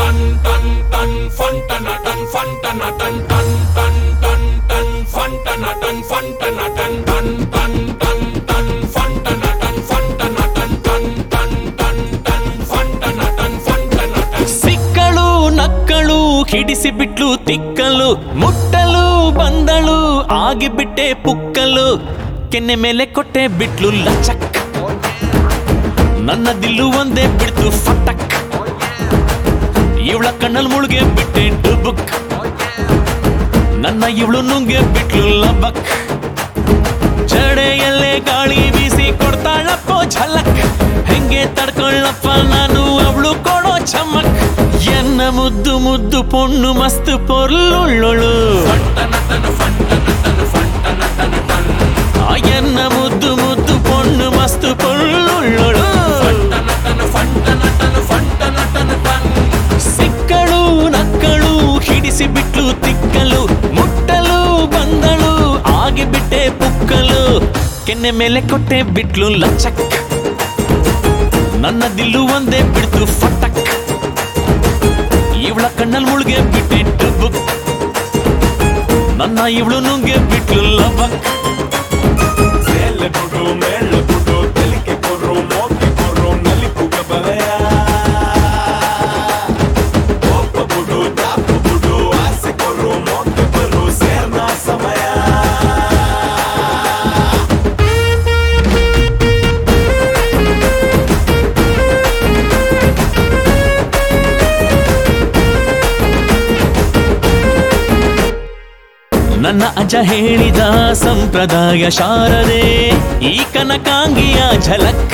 ಸಿಕ್ಕಳು ನಕ್ಕಳು ಹಿಡಿಸಿ ಬಿಟ್ಲು ತಿಕ್ಕಲು ಮುಟ್ಟಲು ಬಂದಳು ಆಗಿಬಿಟ್ಟೆ ಪುಕ್ಕಲು ಕೆನ್ನೆ ಮೇಲೆ ಕೊಟ್ಟೆ ಬಿಟ್ಲು ಲಚಕ್ ನನ್ನ ದಿಲ್ಲು ಒಂದೇ ಬಿಡ್ತು ಫಟಕ್ ಇವಳ ಕಣ್ಣಲ್ ಮುಳುಗೆ ಬಿಟ್ಟೆ ಡುಬುಕ್ ನನ್ನ ಇವಳು ನುಂಗೆ ಬಿಟ್ಲು ಲಬಕ್ ಜಡೆಯಲ್ಲೇ ಗಾಳಿ ಬೀಸಿ ಕೊಡ್ತಾಳಪ್ಪೋ ಝಲಕ್ ಹೆಂಗೆ ತಡ್ಕೊಳ್ಳಪ್ಪ ನಾನು ಅವಳು ಕೊಡೋ ಚಮಕ್ ಎನ್ನ ಮುದ್ದು ಮುದ್ದು ಪೊಣ್ಣು ಮಸ್ತ್ ಪೊರ್ಲುಳ್ಳೊಳು ಎನ್ನ ಮುದ್ದು ಮುದ್ದು ಪೊಣ್ಣು ಮಸ್ತ್ ಪೊರ್ಲುಳ್ಳೊಳು ಸಿಕ್ಕಳು ನಕ್ಕಳು ಹಿಡಿಸಿ ಬಿಟ್ಲು ತಿಕ್ಕಲು ಮುಟ್ಟಲು ಬಂದಳು ಆಗಿಬಿಟ್ಟೆ ಪುಕ್ಕಲು ಕೆನ್ನೆ ಮೇಲೆ ಕೊಟ್ಟೆ ಬಿಟ್ಲು ಲಚಕ್ ನನ್ನ ದಿಲ್ಲು ಒಂದೇ ಬಿಡ್ತು ಫಟಕ್ ಇವಳ ಕಣ್ಣಲ್ ಮುಳುಗೆ ಬಿಟ್ಟೆ ಡುಬುಕ್ ನನ್ನ ಇವಳು ನುಂಗೆ ಬಿಟ್ಲು ಲಬಕ್ ನನ್ನ ಅಜ್ಜ ಹೇಳಿದ ಸಂಪ್ರದಾಯ ಶಾರದೆ ಈ ಕನಕಾಂಗಿಯ ಝಲಕ್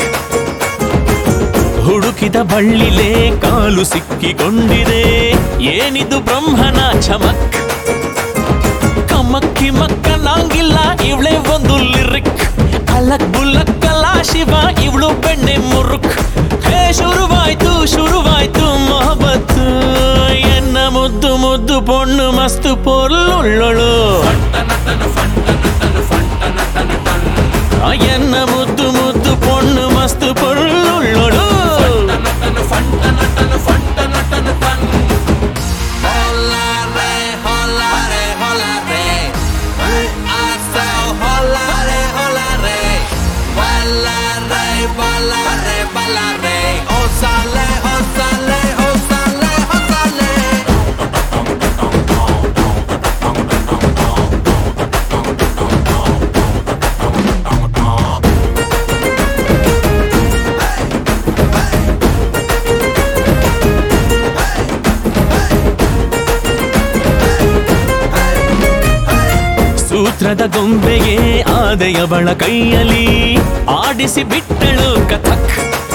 ಹುಡುಕಿದ ಬಳ್ಳಿಲೆ ಕಾಲು ಸಿಕ್ಕಿಕೊಂಡಿದೆ ಏನಿದು ಬ್ರಹ್ಮನ ಚಮಕ್ ಕಮಕ್ಕಿ ಮಕ್ಕನಾಂಗಿಲ್ಲ ಇವಳೆ ಒಂದು ಲಿರಿಕ್ ಅಲಕ್ ಬುಲ್ಲಕ್ಕಲ್ಲ ಶಿವ ಇವಳು ಬೆಣ್ಣೆ ಮುರುಕ್ ಹೇ ಶುರುವಾಯ್ತು ಮೊಹಬತ್ತು ಎನ್ನ ಮುದ್ದು ಮುದ್ದು ಪೊಣ್ಣು ಮಸ್ತು ಪೊರ್ಲುಳ್ಳೊಳು ಎನ್ನ ಮುದ್ದು ಮುದ್ದು ಪೊಣ್ಣು ಮಸ್ತು ಪೊರ್ಲುಳ್ಳೊಳು ಸೂತ್ರದ ಗೊಂಬೆಗೆ ಆದೆಯವಳ ಕೈಯಲ್ಲಿ ಆಡಿಸಿ ಬಿಟ್ಟಳು ಕಥಕ್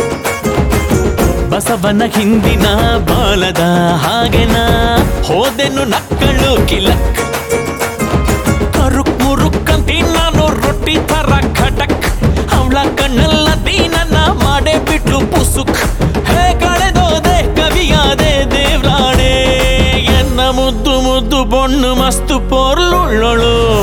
ಬಸವನ ಹಿಂದಿನ ಬಾಲದ ಹಾಗೆನ ಹೋದೆನು ನಕ್ಕಳು ಕಿಲಕ್ ಕರುಕ್ ಮುರುಕ್ಕಂತಿ ನಾನು ರೊಟ್ಟಿ ತರ ಖಟಕ್ ಅವಳ ಕಣ್ಣಲ್ಲ ದೀನನ್ನ ಮಾಡೇ ಬಿಟ್ಲು ಪುಸುಕ್ ಹೇ ಕಳೆದೋದೆ ಕವಿಯಾದೆ ದೇವ್ರಾಣೆ ಎನ್ನ ಮುದ್ದು ಮುದ್ದು ಪೊಣ್ಣು ಮಸ್ತು ಪೊರ್ಲುಳ್ಳೊಳು